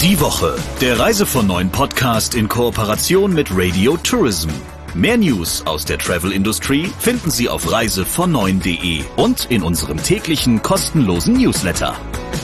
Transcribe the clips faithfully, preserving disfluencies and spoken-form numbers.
Die Woche, der Reise von neun Podcast in Kooperation mit Radio Tourism. Mehr News aus der Travel-Industrie finden Sie auf reise von neun punkt de und in unserem täglichen kostenlosen Newsletter.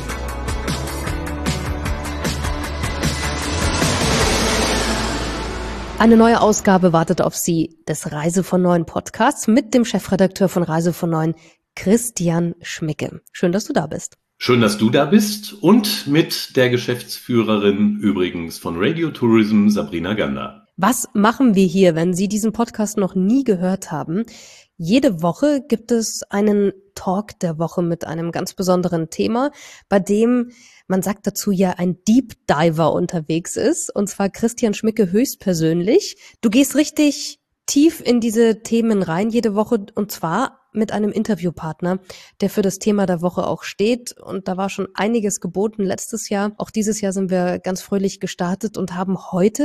Eine neue Ausgabe wartet auf Sie des Reise von neun Podcasts mit dem Chefredakteur von Reise von neun, Christian Schmicke. Schön, dass du da bist. Schön, dass du da bist und mit der Geschäftsführerin übrigens von Radio Tourism, Sabrina Gander. Was machen wir hier, wenn Sie diesen Podcast noch nie gehört haben? Jede Woche gibt es einen Talk der Woche mit einem ganz besonderen Thema, bei dem, man sagt dazu ja, ein Deep Diver unterwegs ist, und zwar Christian Schmicke höchstpersönlich. Du gehst richtig tief in diese Themen rein jede Woche, und zwar mit einem Interviewpartner, der für das Thema der Woche auch steht. Und da war schon einiges geboten letztes Jahr. Auch dieses Jahr sind wir ganz fröhlich gestartet und haben heute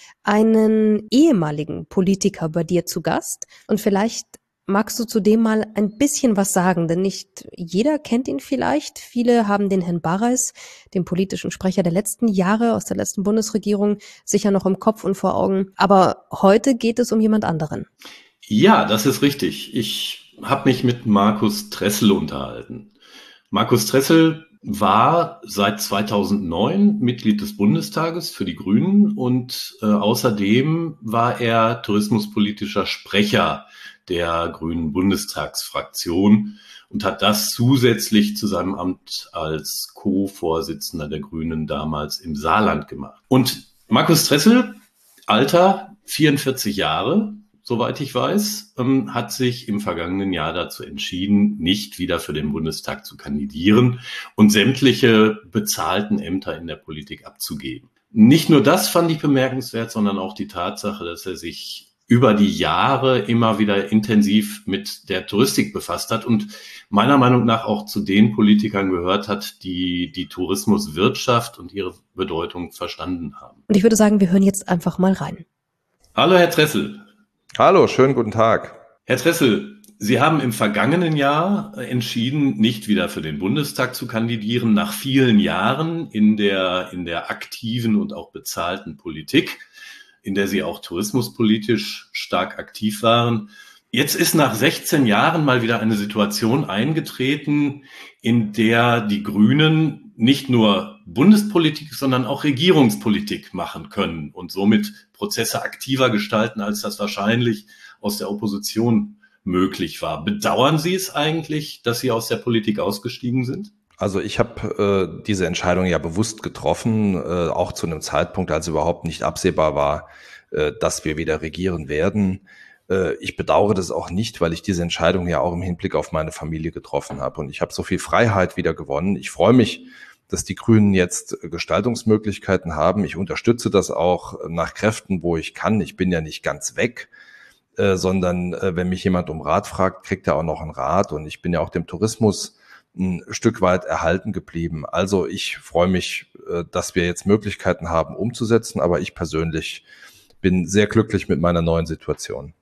einen ehemaligen Politiker bei dir zu Gast. Und vielleicht magst du zu dem mal ein bisschen was sagen, denn nicht jeder kennt ihn vielleicht. Viele haben den Herrn Barreis, den politischen Sprecher der letzten Jahre aus der letzten Bundesregierung, sicher noch im Kopf und vor Augen. Aber heute geht es um jemand anderen. Ja, das ist richtig. Ich habe mich mit Markus Tressel unterhalten. Markus Tressel war seit zweitausendneun Mitglied des Bundestages für die Grünen und äh, außerdem war er tourismuspolitischer Sprecher der Grünen Bundestagsfraktion und hat das zusätzlich zu seinem Amt als Co-Vorsitzender der Grünen damals im Saarland gemacht. Und Markus Tressel, Alter vierundvierzig Jahre, soweit ich weiß, ähm, hat sich im vergangenen Jahr dazu entschieden, nicht wieder für den Bundestag zu kandidieren und sämtliche bezahlten Ämter in der Politik abzugeben. Nicht nur das fand ich bemerkenswert, sondern auch die Tatsache, dass er sich über die Jahre immer wieder intensiv mit der Touristik befasst hat und meiner Meinung nach auch zu den Politikern gehört hat, die die Tourismuswirtschaft und ihre Bedeutung verstanden haben. Und ich würde sagen, wir hören jetzt einfach mal rein. Hallo, Herr Tressel. Hallo, schönen guten Tag. Herr Tressel, Sie haben im vergangenen Jahr entschieden, nicht wieder für den Bundestag zu kandidieren, nach vielen Jahren in der, in der aktiven und auch bezahlten Politik, in der Sie auch tourismuspolitisch stark aktiv waren. Jetzt ist nach sechzehn Jahren mal wieder eine Situation eingetreten, in der die Grünen nicht nur Bundespolitik, sondern auch Regierungspolitik machen können und somit Prozesse aktiver gestalten, als das wahrscheinlich aus der Opposition möglich war. Bedauern Sie es eigentlich, dass Sie aus der Politik ausgestiegen sind? Also ich habe äh, diese Entscheidung ja bewusst getroffen, äh, auch zu einem Zeitpunkt, als überhaupt nicht absehbar war, äh, dass wir wieder regieren werden. Äh, ich bedauere das auch nicht, weil ich diese Entscheidung ja auch im Hinblick auf meine Familie getroffen habe. Und ich habe so viel Freiheit wieder gewonnen. Ich freue mich, dass die Grünen jetzt Gestaltungsmöglichkeiten haben. Ich unterstütze das auch nach Kräften, wo ich kann. Ich bin ja nicht ganz weg, äh, sondern äh, wenn mich jemand um Rat fragt, kriegt er auch noch einen Rat. Und ich bin ja auch dem Tourismus ein Stück weit erhalten geblieben. Also ich freue mich, äh, dass wir jetzt Möglichkeiten haben, umzusetzen. Aber ich persönlich bin sehr glücklich mit meiner neuen Situation.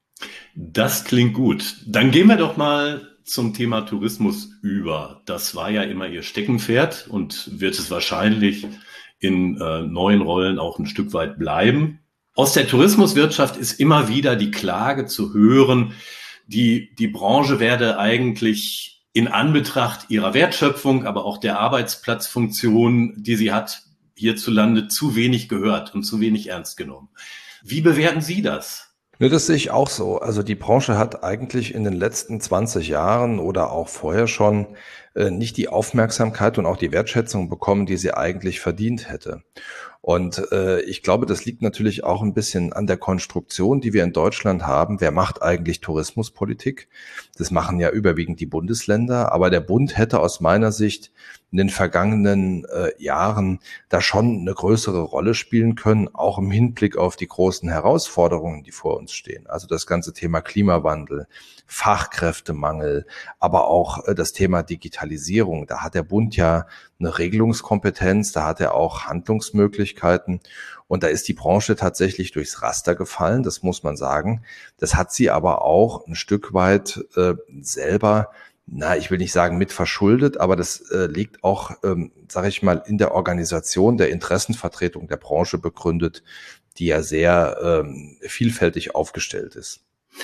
Das klingt gut. Dann gehen wir doch mal zum Thema Tourismus über. Das war ja immer Ihr Steckenpferd und wird es wahrscheinlich in äh, neuen Rollen auch ein Stück weit bleiben. Aus der Tourismuswirtschaft ist immer wieder die Klage zu hören, die, die Branche werde eigentlich in Anbetracht ihrer Wertschöpfung, aber auch der Arbeitsplatzfunktion, die sie hat, hierzulande zu wenig gehört und zu wenig ernst genommen. Wie bewerten Sie das? Ne, das sehe ich auch so. Also die Branche hat eigentlich in den letzten zwanzig Jahren oder auch vorher schon äh, nicht die Aufmerksamkeit und auch die Wertschätzung bekommen, die sie eigentlich verdient hätte. Und äh, ich glaube, das liegt natürlich auch ein bisschen an der Konstruktion, die wir in Deutschland haben. Wer macht eigentlich Tourismuspolitik? Das machen ja überwiegend die Bundesländer, aber der Bund hätte aus meiner Sicht in den vergangenen äh, Jahren da schon eine größere Rolle spielen können, auch im Hinblick auf die großen Herausforderungen, die vor uns stehen. Also das ganze Thema Klimawandel, Fachkräftemangel, aber auch äh, das Thema Digitalisierung. Da hat der Bund ja eine Regelungskompetenz, da hat er auch Handlungsmöglichkeiten. Und da ist die Branche tatsächlich durchs Raster gefallen, das muss man sagen. Das hat sie aber auch ein Stück weit äh, selber na, ich will nicht sagen mit verschuldet, aber das äh, liegt auch, ähm, sage ich mal, in der Organisation der Interessenvertretung der Branche begründet, die ja sehr ähm, vielfältig aufgestellt ist.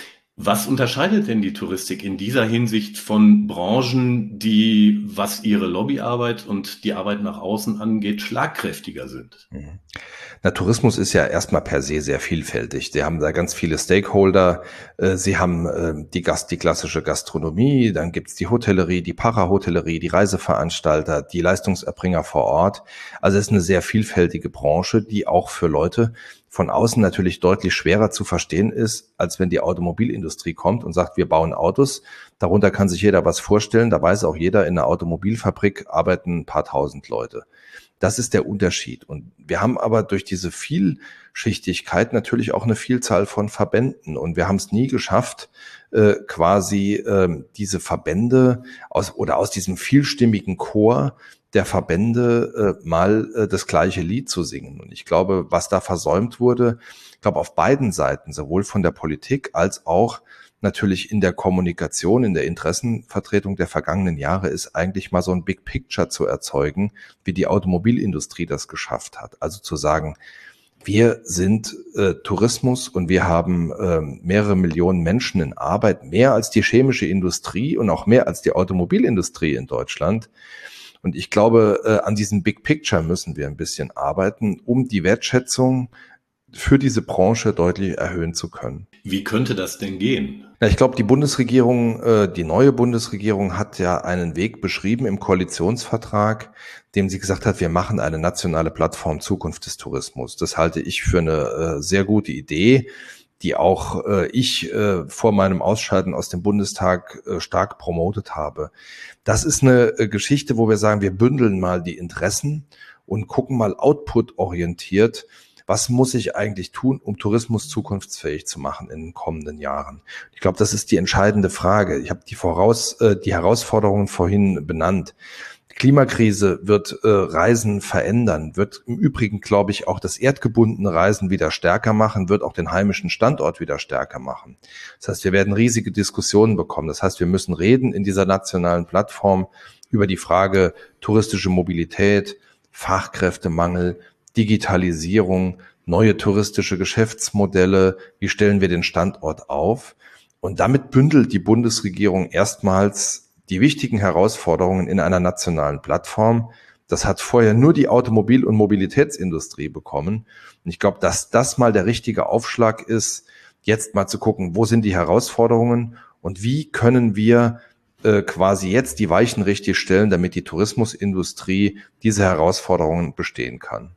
Was unterscheidet denn die Touristik in dieser Hinsicht von Branchen, die, was ihre Lobbyarbeit und die Arbeit nach außen angeht, schlagkräftiger sind? Mhm. Na, Tourismus ist ja erstmal per se sehr vielfältig. Sie haben da ganz viele Stakeholder. Sie haben die Gast, die klassische Gastronomie, dann gibt's die Hotellerie, die Parahotellerie, die Reiseveranstalter, die Leistungserbringer vor Ort. Also es ist eine sehr vielfältige Branche, die auch für Leute von außen natürlich deutlich schwerer zu verstehen ist, als wenn die Automobilindustrie kommt und sagt, wir bauen Autos. Darunter kann sich jeder was vorstellen. Da weiß auch jeder, in einer Automobilfabrik arbeiten ein paar tausend Leute. Das ist der Unterschied. Und wir haben aber durch diese Vielschichtigkeit natürlich auch eine Vielzahl von Verbänden. Und wir haben es nie geschafft, äh, quasi äh, diese Verbände aus oder aus diesem vielstimmigen Chor der Verbände äh, mal äh, das gleiche Lied zu singen. Und ich glaube, was da versäumt wurde, ich glaube auf beiden Seiten, sowohl von der Politik als auch natürlich in der Kommunikation, in der Interessenvertretung der vergangenen Jahre, ist eigentlich mal so ein Big Picture zu erzeugen, wie die Automobilindustrie das geschafft hat. Also zu sagen, wir sind äh, Tourismus und wir haben äh, mehrere Millionen Menschen in Arbeit, mehr als die chemische Industrie und auch mehr als die Automobilindustrie in Deutschland. Und ich glaube, äh, an diesem Big Picture müssen wir ein bisschen arbeiten, um die Wertschätzung für diese Branche deutlich erhöhen zu können. Wie könnte das denn gehen? Ja, ich glaube, die Bundesregierung, äh, die neue Bundesregierung hat ja einen Weg beschrieben im Koalitionsvertrag, dem sie gesagt hat, wir machen eine nationale Plattform Zukunft des Tourismus. Das halte ich für eine äh, sehr gute Idee, die auch äh, ich äh, vor meinem Ausscheiden aus dem Bundestag äh, stark promotet habe. Das ist eine äh, Geschichte, wo wir sagen, wir bündeln mal die Interessen und gucken mal output-orientiert, was muss ich eigentlich tun, um Tourismus zukunftsfähig zu machen in den kommenden Jahren? Ich glaube, das ist die entscheidende Frage. Ich habe die voraus, äh, die Herausforderungen vorhin benannt. Die Klimakrise wird äh, Reisen verändern, wird im Übrigen, glaube ich, auch das erdgebundene Reisen wieder stärker machen, wird auch den heimischen Standort wieder stärker machen. Das heißt, wir werden riesige Diskussionen bekommen. Das heißt, wir müssen reden in dieser nationalen Plattform über die Frage touristische Mobilität, Fachkräftemangel, Digitalisierung, neue touristische Geschäftsmodelle, wie stellen wir den Standort auf? Und damit bündelt die Bundesregierung erstmals die wichtigen Herausforderungen in einer nationalen Plattform. Das hat vorher nur die Automobil- und Mobilitätsindustrie bekommen. Und ich glaube, dass das mal der richtige Aufschlag ist, jetzt mal zu gucken, wo sind die Herausforderungen und wie können wir äh, quasi jetzt die Weichen richtig stellen, damit die Tourismusindustrie diese Herausforderungen bestehen kann.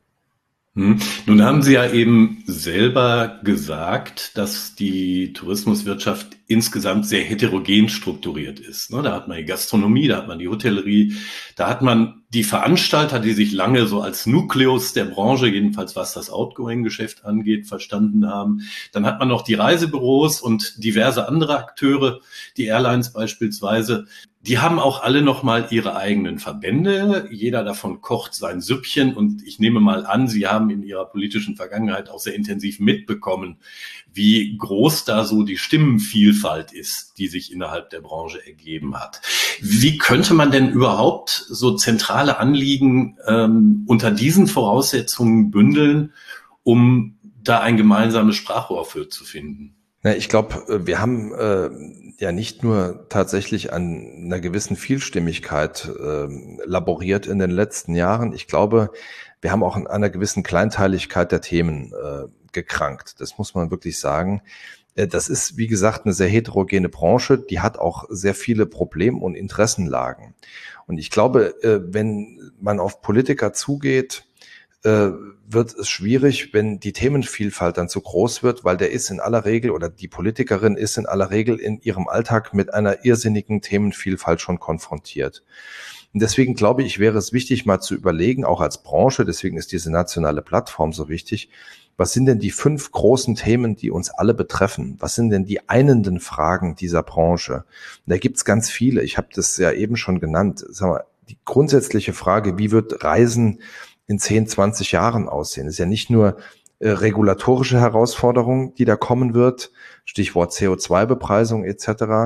Hm. Nun haben Sie ja eben selber gesagt, dass die Tourismuswirtschaft insgesamt sehr heterogen strukturiert ist. Da hat man die Gastronomie, da hat man die Hotellerie, da hat man die Veranstalter, die sich lange so als Nukleus der Branche, jedenfalls was das Outgoing-Geschäft angeht, verstanden haben. Dann hat man noch die Reisebüros und diverse andere Akteure, die Airlines beispielsweise. Die haben auch alle nochmal ihre eigenen Verbände. Jeder davon kocht sein Süppchen. Und ich nehme mal an, Sie haben in Ihrer politischen Vergangenheit auch sehr intensiv mitbekommen, wie groß da so die Stimmenvielfalt ist, die sich innerhalb der Branche ergeben hat. Wie könnte man denn überhaupt so zentrale Anliegen ähm, unter diesen Voraussetzungen bündeln, um da ein gemeinsames Sprachrohr für zu finden? Ja, ich glaube, wir haben äh, ja nicht nur tatsächlich an einer gewissen Vielstimmigkeit äh, laboriert in den letzten Jahren. Ich glaube, wir haben auch an einer gewissen Kleinteiligkeit der Themen äh, gekrankt. Das muss man wirklich sagen. Äh, das ist, wie gesagt, eine sehr heterogene Branche. Die hat auch sehr viele Problem- und Interessenlagen. Und ich glaube, äh, wenn man auf Politiker zugeht, äh, wird es schwierig, wenn die Themenvielfalt dann zu groß wird, weil der ist in aller Regel oder die Politikerin ist in aller Regel in ihrem Alltag mit einer irrsinnigen Themenvielfalt schon konfrontiert. Und deswegen glaube ich, wäre es wichtig, mal zu überlegen, auch als Branche, deswegen ist diese nationale Plattform so wichtig, was sind denn die fünf großen Themen, die uns alle betreffen? Was sind denn die einenden Fragen dieser Branche? Und da gibt's ganz viele. Ich habe das ja eben schon genannt. Sag mal, die grundsätzliche Frage, wie wird Reisen in zehn, zwanzig Jahren aussehen? Das ist ja nicht nur äh, regulatorische Herausforderung, die da kommen wird, Stichwort C O zwei Bepreisung et cetera,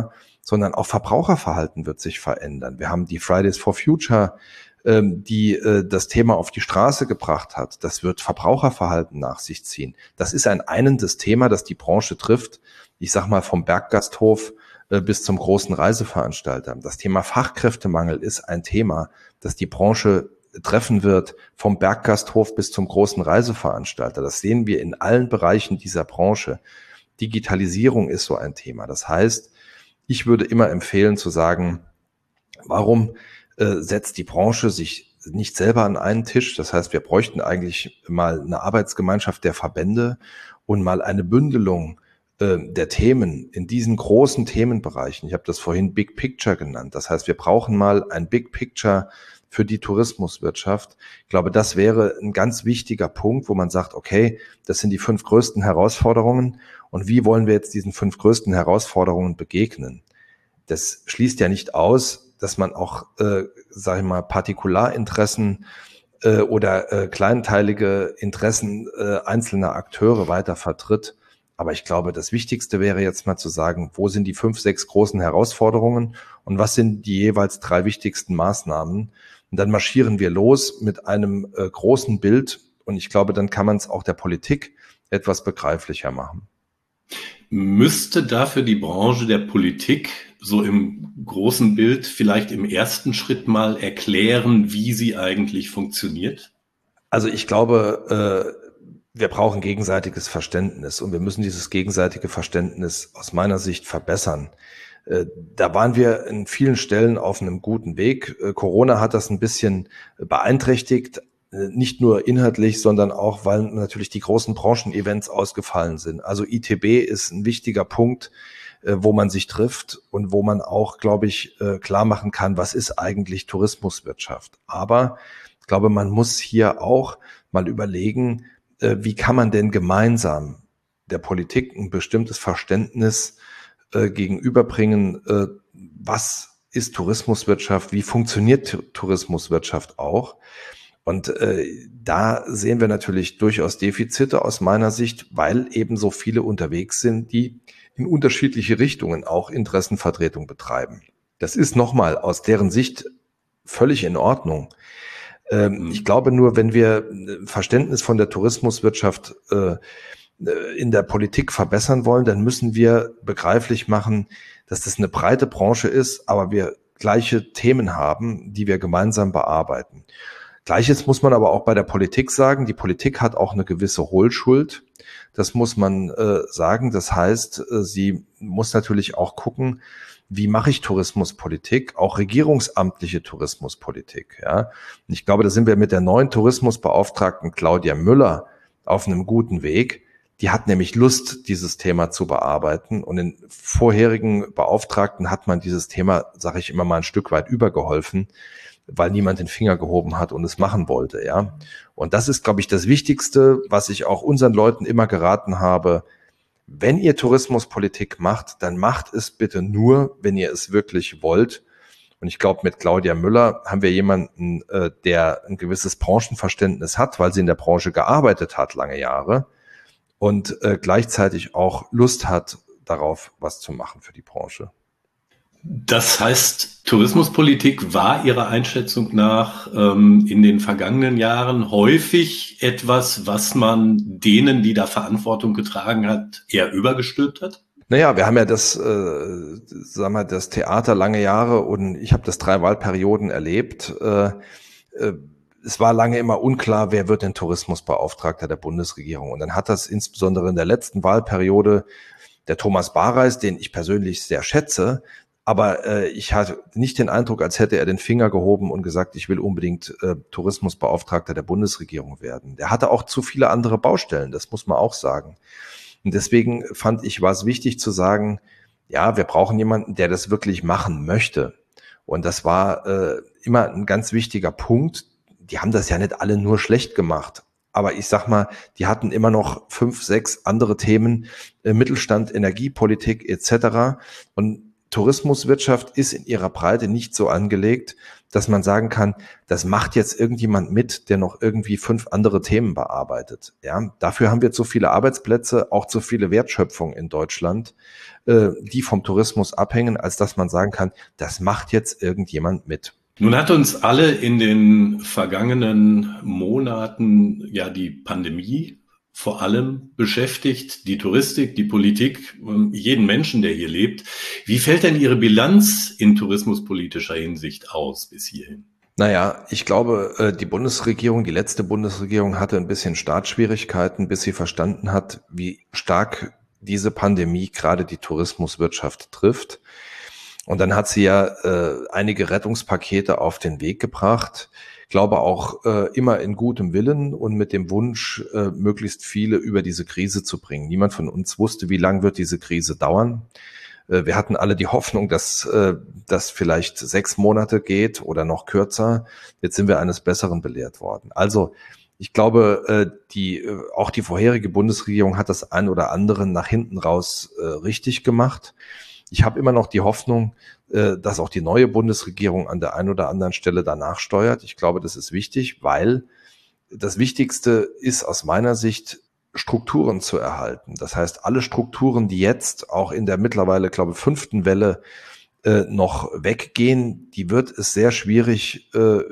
sondern auch Verbraucherverhalten wird sich verändern. Wir haben die Fridays for Future, ähm, die äh, das Thema auf die Straße gebracht hat. Das wird Verbraucherverhalten nach sich ziehen. Das ist ein einendes Thema, das die Branche trifft. Ich sag mal vom Berggasthof äh, bis zum großen Reiseveranstalter. Das Thema Fachkräftemangel ist ein Thema, das die Branche treffen wird, vom Berggasthof bis zum großen Reiseveranstalter. Das sehen wir in allen Bereichen dieser Branche. Digitalisierung ist so ein Thema. Das heißt, ich würde immer empfehlen zu sagen, warum äh, setzt die Branche sich nicht selber an einen Tisch? Das heißt, wir bräuchten eigentlich mal eine Arbeitsgemeinschaft der Verbände und mal eine Bündelung äh, der Themen in diesen großen Themenbereichen. Ich habe das vorhin Big Picture genannt. Das heißt, wir brauchen mal ein Big Picture für die Tourismuswirtschaft. Ich glaube, das wäre ein ganz wichtiger Punkt, wo man sagt, okay, das sind die fünf größten Herausforderungen und wie wollen wir jetzt diesen fünf größten Herausforderungen begegnen? Das schließt ja nicht aus, dass man auch, äh, sage ich mal, Partikularinteressen äh, oder äh, kleinteilige Interessen äh, einzelner Akteure weiter vertritt. Aber ich glaube, das Wichtigste wäre jetzt mal zu sagen, wo sind die fünf, sechs großen Herausforderungen und was sind die jeweils drei wichtigsten Maßnahmen? Und dann marschieren wir los mit einem äh, großen Bild. Und ich glaube, dann kann man es auch der Politik etwas begreiflicher machen. Müsste dafür die Branche der Politik so im großen Bild vielleicht im ersten Schritt mal erklären, wie sie eigentlich funktioniert? Also ich glaube, äh, wir brauchen gegenseitiges Verständnis und wir müssen dieses gegenseitige Verständnis aus meiner Sicht verbessern. Da waren wir in vielen Stellen auf einem guten Weg. Corona hat das ein bisschen beeinträchtigt, nicht nur inhaltlich, sondern auch, weil natürlich die großen Branchen-Events ausgefallen sind. Also I T B ist ein wichtiger Punkt, wo man sich trifft und wo man auch, glaube ich, klar machen kann, was ist eigentlich Tourismuswirtschaft. Aber ich glaube, man muss hier auch mal überlegen, wie kann man denn gemeinsam der Politik ein bestimmtes Verständnis äh, gegenüberbringen, äh, was ist Tourismuswirtschaft, wie funktioniert T- Tourismuswirtschaft auch. Und äh, da sehen wir natürlich durchaus Defizite aus meiner Sicht, weil eben so viele unterwegs sind, die in unterschiedliche Richtungen auch Interessenvertretung betreiben. Das ist nochmal aus deren Sicht völlig in Ordnung. Ähm, ich glaube nur, wenn wir Verständnis von der Tourismuswirtschaft äh, in der Politik verbessern wollen, dann müssen wir begreiflich machen, dass das eine breite Branche ist, aber wir gleiche Themen haben, die wir gemeinsam bearbeiten. Gleiches muss man aber auch bei der Politik sagen. Die Politik hat auch eine gewisse Hohlschuld. Das muss man äh, sagen. Das heißt, äh, sie muss natürlich auch gucken, wie mache ich Tourismuspolitik, auch regierungsamtliche Tourismuspolitik. Ja? Und ich glaube, da sind wir mit der neuen Tourismusbeauftragten Claudia Müller auf einem guten Weg. Die hat nämlich Lust, dieses Thema zu bearbeiten. Und den vorherigen Beauftragten hat man dieses Thema, sage ich immer mal, ein Stück weit übergeholfen, weil niemand den Finger gehoben hat und es machen wollte. Ja. Und das ist, glaube ich, das Wichtigste, was ich auch unseren Leuten immer geraten habe. Wenn ihr Tourismuspolitik macht, dann macht es bitte nur, wenn ihr es wirklich wollt. Und ich glaube, mit Claudia Müller haben wir jemanden, äh, der ein gewisses Branchenverständnis hat, weil sie in der Branche gearbeitet hat, lange Jahre. Und äh, gleichzeitig auch Lust hat, darauf was zu machen für die Branche. Das heißt, Tourismuspolitik war Ihrer Einschätzung nach ähm, in den vergangenen Jahren häufig etwas, was man denen, die da Verantwortung getragen hat, eher übergestülpt hat? Naja, wir haben ja das, äh, sagen wir, das Theater lange Jahre und ich habe das drei Wahlperioden erlebt. Äh, äh, Es war lange immer unklar, wer wird denn Tourismusbeauftragter der Bundesregierung. Und dann hat das insbesondere in der letzten Wahlperiode der Thomas Bareis, den ich persönlich sehr schätze, aber äh, ich hatte nicht den Eindruck, als hätte er den Finger gehoben und gesagt, ich will unbedingt äh, Tourismusbeauftragter der Bundesregierung werden. Der hatte auch zu viele andere Baustellen, das muss man auch sagen. Und deswegen fand ich, war es wichtig zu sagen, ja, wir brauchen jemanden, der das wirklich machen möchte. Und das war äh, immer ein ganz wichtiger Punkt. Die haben das ja nicht alle nur schlecht gemacht. Aber ich sag mal, die hatten immer noch fünf, sechs andere Themen, äh, Mittelstand, Energiepolitik et cetera. Und Tourismuswirtschaft ist in ihrer Breite nicht so angelegt, dass man sagen kann, das macht jetzt irgendjemand mit, der noch irgendwie fünf andere Themen bearbeitet. Ja, dafür haben wir zu viele Arbeitsplätze, auch zu viele Wertschöpfung in Deutschland, äh, die vom Tourismus abhängen, als dass man sagen kann, das macht jetzt irgendjemand mit. Nun hat uns alle in den vergangenen Monaten ja die Pandemie vor allem beschäftigt, die Touristik, die Politik, jeden Menschen, der hier lebt. Wie fällt denn Ihre Bilanz in tourismuspolitischer Hinsicht aus bis hierhin? Naja, ich glaube, die Bundesregierung, die letzte Bundesregierung hatte ein bisschen Startschwierigkeiten, bis sie verstanden hat, wie stark diese Pandemie gerade die Tourismuswirtschaft trifft. Und dann hat sie ja äh, einige Rettungspakete auf den Weg gebracht. Ich glaube auch äh, immer in gutem Willen und mit dem Wunsch, äh, möglichst viele über diese Krise zu bringen. Niemand von uns wusste, wie lang wird diese Krise dauern. Äh, wir hatten alle die Hoffnung, dass äh, das vielleicht sechs Monate geht oder noch kürzer. Jetzt sind wir eines Besseren belehrt worden. Also ich glaube, äh, die äh, auch die vorherige Bundesregierung hat das ein oder andere nach hinten raus äh, richtig gemacht. Ich habe immer noch die Hoffnung, dass auch die neue Bundesregierung an der einen oder anderen Stelle danach steuert. Ich glaube, das ist wichtig, weil das Wichtigste ist aus meiner Sicht, Strukturen zu erhalten. Das heißt, alle Strukturen, die jetzt auch in der mittlerweile, glaube ich, fünften Welle noch weggehen, die wird es sehr schwierig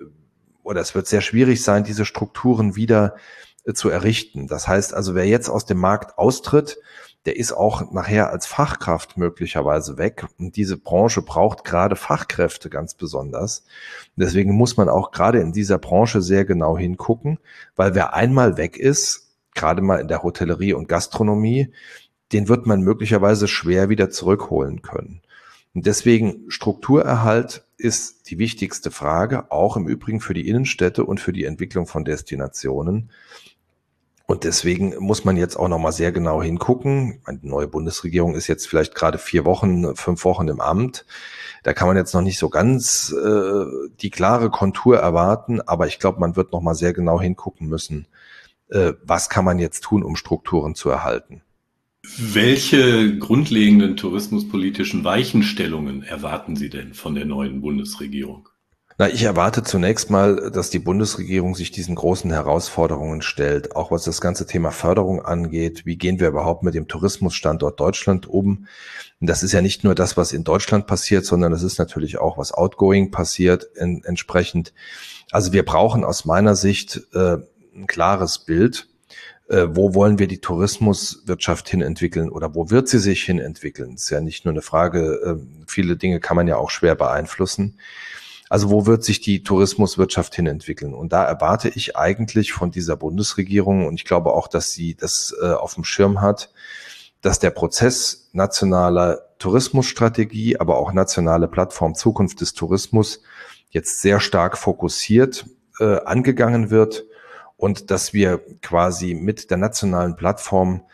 oder es wird sehr schwierig sein, diese Strukturen wieder zu errichten. Das heißt also, wer jetzt aus dem Markt austritt, der ist auch nachher als Fachkraft möglicherweise weg. Und diese Branche braucht gerade Fachkräfte ganz besonders. Deswegen muss man auch gerade in dieser Branche sehr genau hingucken, weil wer einmal weg ist, gerade mal in der Hotellerie und Gastronomie, den wird man möglicherweise schwer wieder zurückholen können. Und deswegen Strukturerhalt ist die wichtigste Frage, auch im Übrigen für die Innenstädte und für die Entwicklung von Destinationen. Und deswegen muss man jetzt auch nochmal sehr genau hingucken. Die neue Bundesregierung ist jetzt vielleicht gerade vier Wochen, fünf Wochen im Amt. Da kann man jetzt noch nicht so ganz äh, die klare Kontur erwarten. Aber ich glaube, man wird nochmal sehr genau hingucken müssen, äh, was kann man jetzt tun, um Strukturen zu erhalten. Welche grundlegenden tourismuspolitischen Weichenstellungen erwarten Sie denn von der neuen Bundesregierung? Na, ich erwarte zunächst mal, dass die Bundesregierung sich diesen großen Herausforderungen stellt, auch was das ganze Thema Förderung angeht. Wie gehen wir überhaupt mit dem Tourismusstandort Deutschland um? Und das ist ja nicht nur das, was in Deutschland passiert, sondern das ist natürlich auch, was outgoing passiert in, entsprechend. Also wir brauchen aus meiner Sicht äh, ein klares Bild. Äh, wo wollen wir die Tourismuswirtschaft hin entwickeln oder wo wird sie sich hin entwickeln? Das ist ja nicht nur eine Frage, äh, viele Dinge kann man ja auch schwer beeinflussen. Also wo wird sich die Tourismuswirtschaft hin entwickeln? Und da erwarte ich eigentlich von dieser Bundesregierung, und ich glaube auch, dass sie das äh, auf dem Schirm hat, dass der Prozess nationaler Tourismusstrategie, aber auch nationale Plattform Zukunft des Tourismus jetzt sehr stark fokussiert äh, angegangen wird und dass wir quasi mit der nationalen Plattform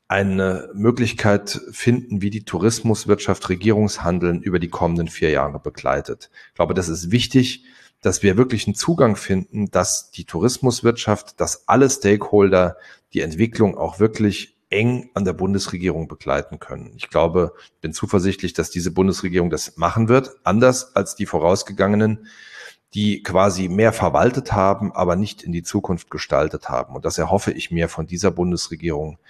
eine Möglichkeit finden, wie die Tourismuswirtschaft Regierungshandeln über die kommenden vier Jahre begleitet. Ich glaube, das ist wichtig, dass wir wirklich einen Zugang finden, dass die Tourismuswirtschaft, dass alle Stakeholder die Entwicklung auch wirklich eng an der Bundesregierung begleiten können. Ich glaube, bin zuversichtlich, dass diese Bundesregierung das machen wird, anders als die vorausgegangenen, die quasi mehr verwaltet haben, aber nicht in die Zukunft gestaltet haben. Und das erhoffe ich mir von dieser Bundesregierung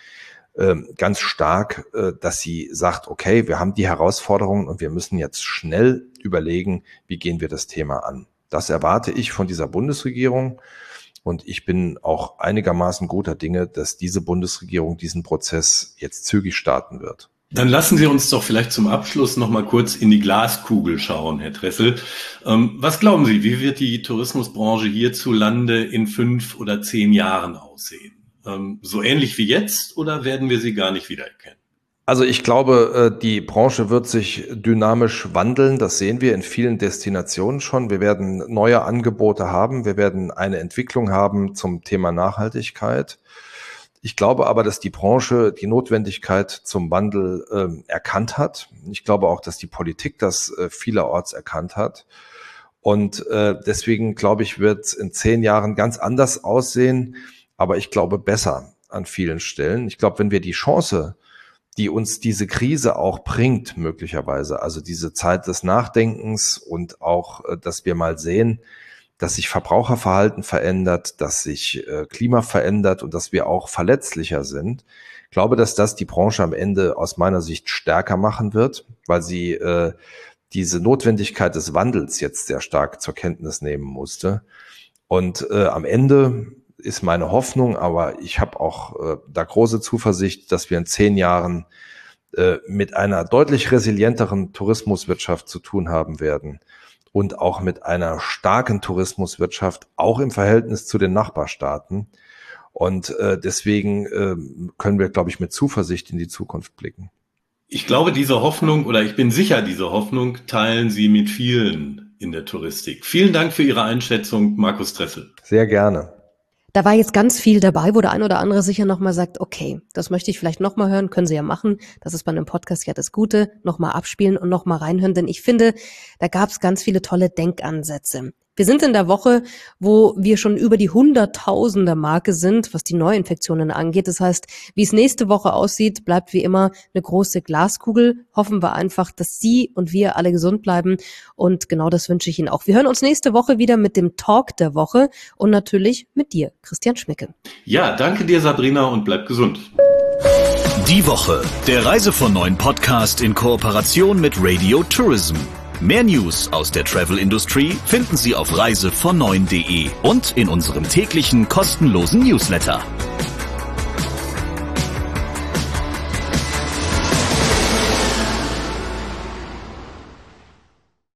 ganz stark, dass sie sagt, okay, wir haben die Herausforderungen und wir müssen jetzt schnell überlegen, wie gehen wir das Thema an. Das erwarte ich von dieser Bundesregierung und ich bin auch einigermaßen guter Dinge, dass diese Bundesregierung diesen Prozess jetzt zügig starten wird. Dann lassen Sie uns doch vielleicht zum Abschluss noch mal kurz in die Glaskugel schauen, Herr Tressel. Was glauben Sie, wie wird die Tourismusbranche hierzulande in fünf oder zehn Jahren aussehen? So ähnlich wie jetzt oder werden wir sie gar nicht wiedererkennen? Also ich glaube, die Branche wird sich dynamisch wandeln. Das sehen wir in vielen Destinationen schon. Wir werden neue Angebote haben. Wir werden eine Entwicklung haben zum Thema Nachhaltigkeit. Ich glaube aber, dass die Branche die Notwendigkeit zum Wandel äh, erkannt hat. Ich glaube auch, dass die Politik das äh, vielerorts erkannt hat. Und äh, deswegen, glaube ich, wird es in zehn Jahren ganz anders aussehen. Aber ich glaube besser an vielen Stellen. Ich glaube, wenn wir die Chance, die uns diese Krise auch bringt, möglicherweise. Also diese Zeit des Nachdenkens und auch, dass wir mal sehen, dass sich Verbraucherverhalten verändert, dass sich äh, Klima verändert und dass wir auch verletzlicher sind. Ich glaube, dass das die Branche am Ende aus meiner Sicht stärker machen wird, weil sie äh, diese Notwendigkeit des Wandels jetzt sehr stark zur Kenntnis nehmen musste. Und äh, am Ende ist meine Hoffnung, aber ich habe auch äh, da große Zuversicht, dass wir in zehn Jahren äh, mit einer deutlich resilienteren Tourismuswirtschaft zu tun haben werden und auch mit einer starken Tourismuswirtschaft, auch im Verhältnis zu den Nachbarstaaten. Und äh, deswegen äh, können wir, glaube ich, mit Zuversicht in die Zukunft blicken. Ich glaube, diese Hoffnung, oder ich bin sicher, diese Hoffnung teilen Sie mit vielen in der Touristik. Vielen Dank für Ihre Einschätzung, Markus Dressel. Sehr gerne. Da war jetzt ganz viel dabei, wo der ein oder andere sicher nochmal sagt, okay, das möchte ich vielleicht nochmal hören, können Sie ja machen. Das ist bei einem Podcast ja das Gute, nochmal abspielen und nochmal reinhören, denn ich finde, da gab es ganz viele tolle Denkansätze. Wir sind in der Woche, wo wir schon über die Hunderttausender Marke sind, was die Neuinfektionen angeht. Das heißt, wie es nächste Woche aussieht, bleibt wie immer eine große Glaskugel. Hoffen wir einfach, dass Sie und wir alle gesund bleiben. Und genau das wünsche ich Ihnen auch. Wir hören uns nächste Woche wieder mit dem Talk der Woche und natürlich mit dir, Christian Schmicke. Ja, danke dir, Sabrina, und bleib gesund. Die Woche, der Reise von neuen Podcast in Kooperation mit Radio Tourism. Mehr News aus der Travel Industry finden Sie auf reise von neun punkt de und in unserem täglichen kostenlosen Newsletter.